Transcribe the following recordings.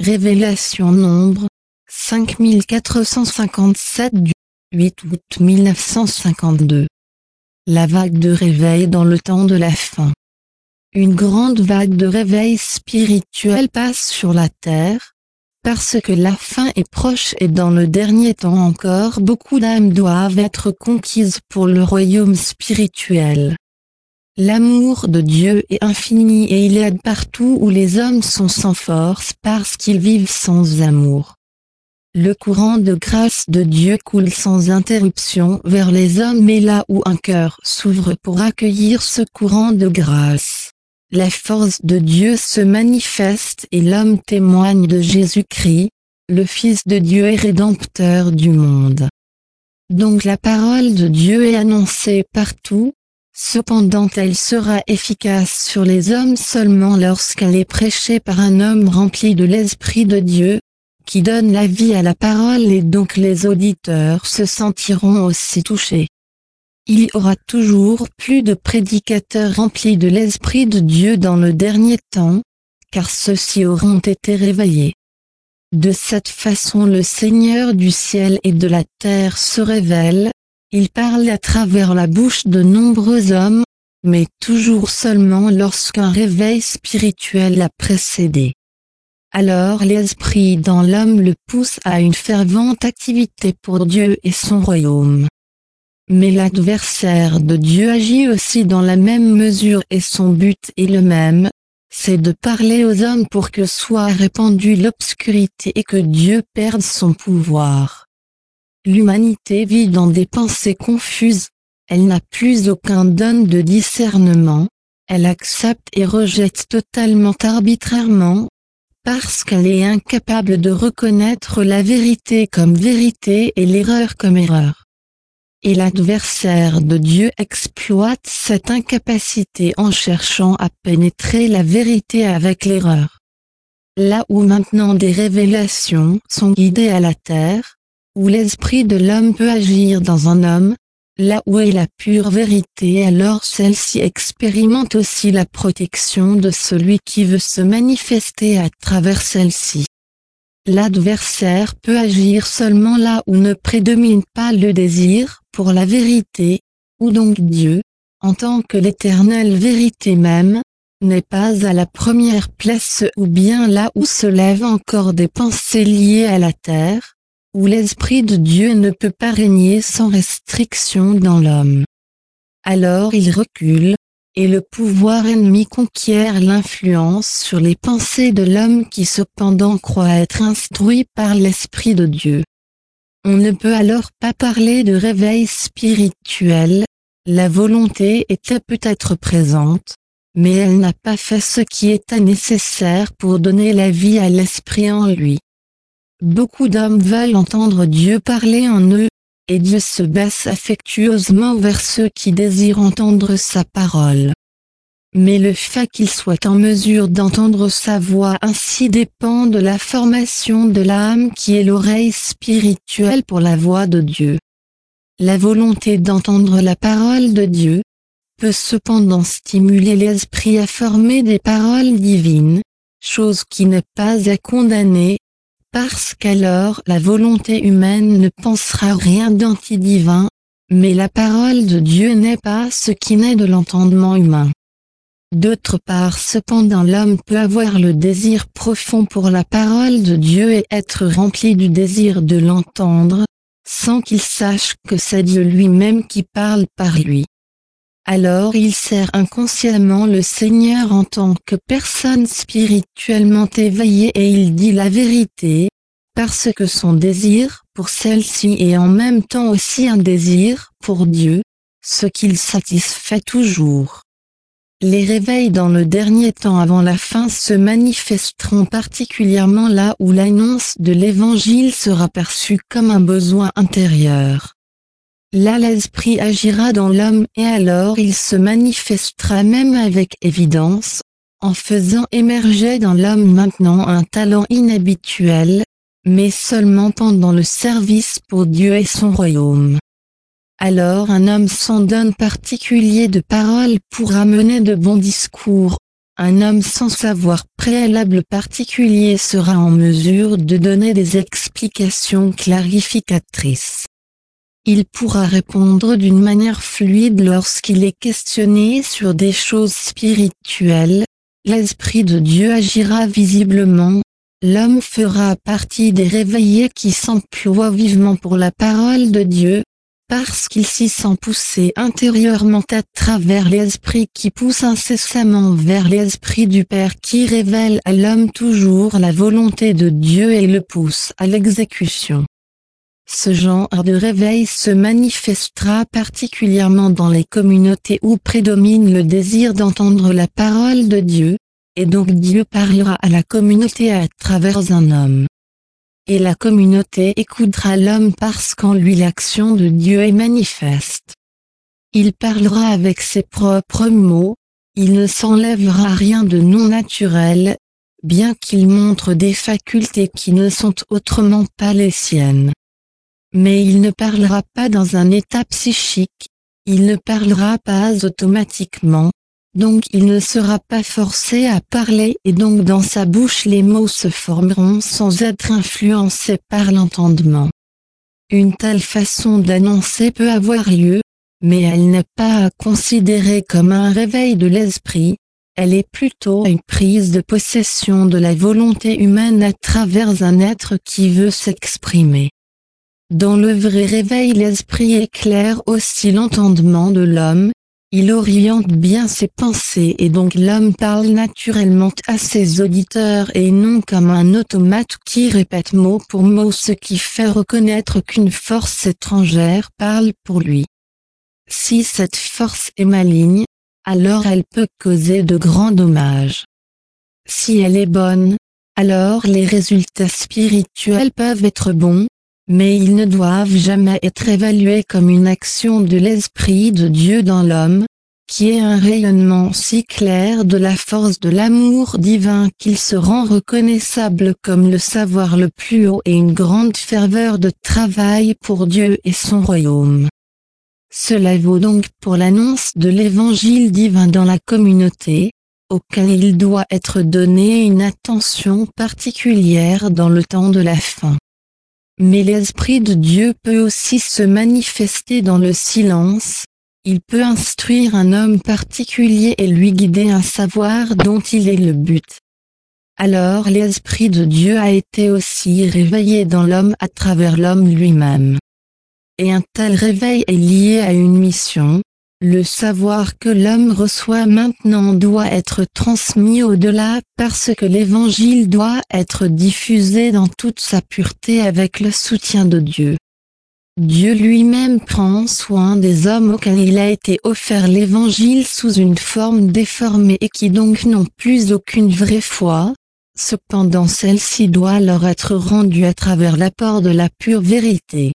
Révélation Nombre 5457 du 8 août 1952. La vague de réveil dans le temps de la fin. Une grande vague de réveil spirituel passe sur la terre, parce que la fin est proche et dans le dernier temps encore beaucoup d'âmes doivent être conquises pour le royaume spirituel. L'amour de Dieu est infini et il aide partout où les hommes sont sans force parce qu'ils vivent sans amour. Le courant de grâce de Dieu coule sans interruption vers les hommes et là où un cœur s'ouvre pour accueillir ce courant de grâce, la force de Dieu se manifeste et l'homme témoigne de Jésus-Christ, le Fils de Dieu et Rédempteur du monde. Donc la parole de Dieu est annoncée partout. Cependant elle sera efficace sur les hommes seulement lorsqu'elle est prêchée par un homme rempli de l'Esprit de Dieu, qui donne la vie à la parole et donc les auditeurs se sentiront aussi touchés. Il y aura toujours plus de prédicateurs remplis de l'Esprit de Dieu dans le dernier temps, car ceux-ci auront été réveillés. De cette façon le Seigneur du ciel et de la terre se révèle. Il parle à travers la bouche de nombreux hommes, mais toujours seulement lorsqu'un réveil spirituel l'a précédé. Alors l'esprit dans l'homme le pousse à une fervente activité pour Dieu et son royaume. Mais l'adversaire de Dieu agit aussi dans la même mesure et son but est le même, c'est de parler aux hommes pour que soit répandue l'obscurité et que Dieu perde son pouvoir. L'humanité vit dans des pensées confuses, elle n'a plus aucun don de discernement, elle accepte et rejette totalement arbitrairement, parce qu'elle est incapable de reconnaître la vérité comme vérité et l'erreur comme erreur. Et l'adversaire de Dieu exploite cette incapacité en cherchant à pénétrer la vérité avec l'erreur. Là où maintenant des révélations sont guidées à la terre, où l'esprit de l'homme peut agir dans un homme, là où est la pure vérité alors celle-ci expérimente aussi la protection de celui qui veut se manifester à travers celle-ci. L'adversaire peut agir seulement là où ne prédomine pas le désir pour la vérité, où donc Dieu, en tant que l'éternelle vérité même, n'est pas à la première place ou bien là où se lèvent encore des pensées liées à la terre, où l'Esprit de Dieu ne peut pas régner sans restriction dans l'homme. Alors il recule, et le pouvoir ennemi conquiert l'influence sur les pensées de l'homme qui cependant croit être instruit par l'Esprit de Dieu. On ne peut alors pas parler de réveil spirituel, la volonté était peut-être présente, mais elle n'a pas fait ce qui était nécessaire pour donner la vie à l'Esprit en lui. Beaucoup d'hommes veulent entendre Dieu parler en eux, et Dieu se baisse affectueusement vers ceux qui désirent entendre sa parole. Mais le fait qu'ils soient en mesure d'entendre sa voix ainsi dépend de la formation de l'âme qui est l'oreille spirituelle pour la voix de Dieu. La volonté d'entendre la parole de Dieu peut cependant stimuler l'esprit à former des paroles divines, chose qui n'est pas à condamner, parce qu'alors la volonté humaine ne pensera rien d'anti-divin, mais la parole de Dieu n'est pas ce qui naît de l'entendement humain. D'autre part cependant l'homme peut avoir le désir profond pour la parole de Dieu et être rempli du désir de l'entendre, sans qu'il sache que c'est Dieu lui-même qui parle par lui. Alors il sert inconsciemment le Seigneur en tant que personne spirituellement éveillée et il dit la vérité, parce que son désir pour celle-ci est en même temps aussi un désir pour Dieu, ce qu'il satisfait toujours. Les réveils dans le dernier temps avant la fin se manifesteront particulièrement là où l'annonce de l'Évangile sera perçue comme un besoin intérieur. Là l'esprit agira dans l'homme et alors il se manifestera même avec évidence, en faisant émerger dans l'homme maintenant un talent inhabituel, mais seulement pendant le service pour Dieu et son royaume. Alors un homme sans don particulier de parole pourra mener de bons discours, un homme sans savoir préalable particulier sera en mesure de donner des explications clarificatrices. Il pourra répondre d'une manière fluide lorsqu'il est questionné sur des choses spirituelles. L'Esprit de Dieu agira visiblement. L'homme fera partie des réveillés qui s'emploient vivement pour la parole de Dieu, parce qu'il s'y sent pousser intérieurement à travers l'Esprit qui pousse incessamment vers l'Esprit du Père qui révèle à l'homme toujours la volonté de Dieu et le pousse à l'exécution. Ce genre de réveil se manifestera particulièrement dans les communautés où prédomine le désir d'entendre la parole de Dieu, et donc Dieu parlera à la communauté à travers un homme. Et la communauté écoutera l'homme parce qu'en lui l'action de Dieu est manifeste. Il parlera avec ses propres mots, il ne s'enlèvera rien de non naturel, bien qu'il montre des facultés qui ne sont autrement pas les siennes. Mais il ne parlera pas dans un état psychique, il ne parlera pas automatiquement, donc il ne sera pas forcé à parler et donc dans sa bouche les mots se formeront sans être influencés par l'entendement. Une telle façon d'annoncer peut avoir lieu, mais elle n'est pas à considérer comme un réveil de l'esprit, elle est plutôt une prise de possession de la volonté humaine à travers un être qui veut s'exprimer. Dans le vrai réveil l'esprit éclaire aussi l'entendement de l'homme, il oriente bien ses pensées et donc l'homme parle naturellement à ses auditeurs et non comme un automate qui répète mot pour mot ce qui fait reconnaître qu'une force étrangère parle pour lui. Si cette force est maligne, alors elle peut causer de grands dommages. Si elle est bonne, alors les résultats spirituels peuvent être bons, mais ils ne doivent jamais être évalués comme une action de l'Esprit de Dieu dans l'homme, qui est un rayonnement si clair de la force de l'amour divin qu'il se rend reconnaissable comme le savoir le plus haut et une grande ferveur de travail pour Dieu et son royaume. Cela vaut donc pour l'annonce de l'évangile divin dans la communauté, auquel il doit être donné une attention particulière dans le temps de la fin. Mais l'Esprit de Dieu peut aussi se manifester dans le silence, il peut instruire un homme particulier et lui guider un savoir dont il est le but. Alors l'Esprit de Dieu a été aussi réveillé dans l'homme à travers l'homme lui-même. Et un tel réveil est lié à une mission. Le savoir que l'homme reçoit maintenant doit être transmis au-delà parce que l'Évangile doit être diffusé dans toute sa pureté avec le soutien de Dieu. Dieu lui-même prend soin des hommes auxquels il a été offert l'Évangile sous une forme déformée et qui donc n'ont plus aucune vraie foi. Cependant celle-ci doit leur être rendue à travers l'apport de la pure vérité.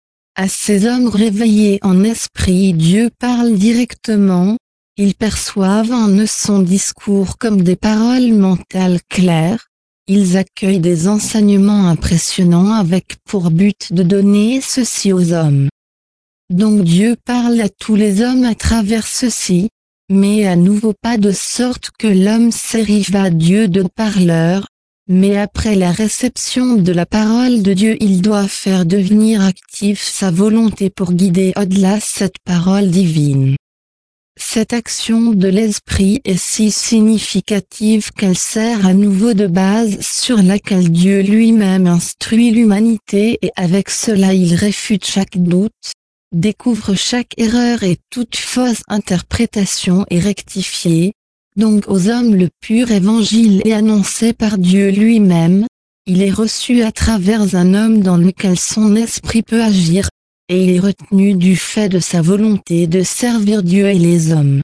À ces hommes réveillés en esprit Dieu parle directement, ils perçoivent en eux son discours comme des paroles mentales claires, ils accueillent des enseignements impressionnants avec pour but de donner ceci aux hommes. Donc Dieu parle à tous les hommes à travers ceci, mais à nouveau pas de sorte que l'homme s'érige à Dieu de parleur, mais après la réception de la parole de Dieu il doit faire devenir active sa volonté pour guider au-delà cette parole divine. Cette action de l'Esprit est si significative qu'elle sert à nouveau de base sur laquelle Dieu lui-même instruit l'humanité et avec cela il réfute chaque doute, découvre chaque erreur et toute fausse interprétation est rectifiée. Donc aux hommes le pur évangile est annoncé par Dieu lui-même, il est reçu à travers un homme dans lequel son esprit peut agir, et il est retenu du fait de sa volonté de servir Dieu et les hommes.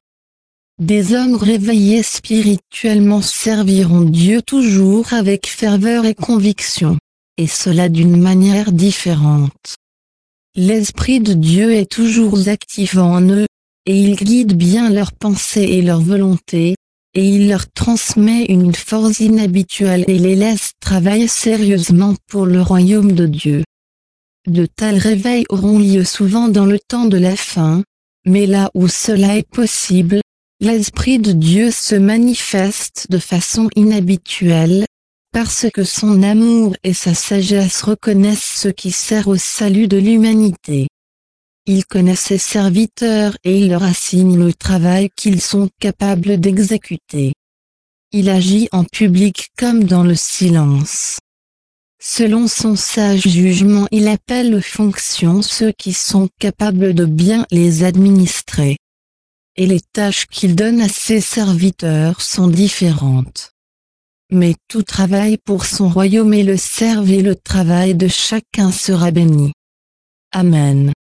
Des hommes réveillés spirituellement serviront Dieu toujours avec ferveur et conviction, et cela d'une manière différente. L'Esprit de Dieu est toujours actif en eux, et il guide bien leurs pensées et leurs volontés, et il leur transmet une force inhabituelle et les laisse travailler sérieusement pour le royaume de Dieu. De tels réveils auront lieu souvent dans le temps de la fin, mais là où cela est possible, L'Esprit de Dieu se manifeste de façon inhabituelle, parce que son amour et sa sagesse reconnaissent ce qui sert au salut de l'humanité. Il connaît ses serviteurs et il leur assigne le travail qu'ils sont capables d'exécuter. Il agit en public comme dans le silence. Selon son sage jugement, il appelle aux fonctions ceux qui sont capables de bien les administrer. Et les tâches qu'il donne à ses serviteurs sont différentes. Mais tout travaille pour son royaume et le serve et le travail de chacun sera béni. Amen.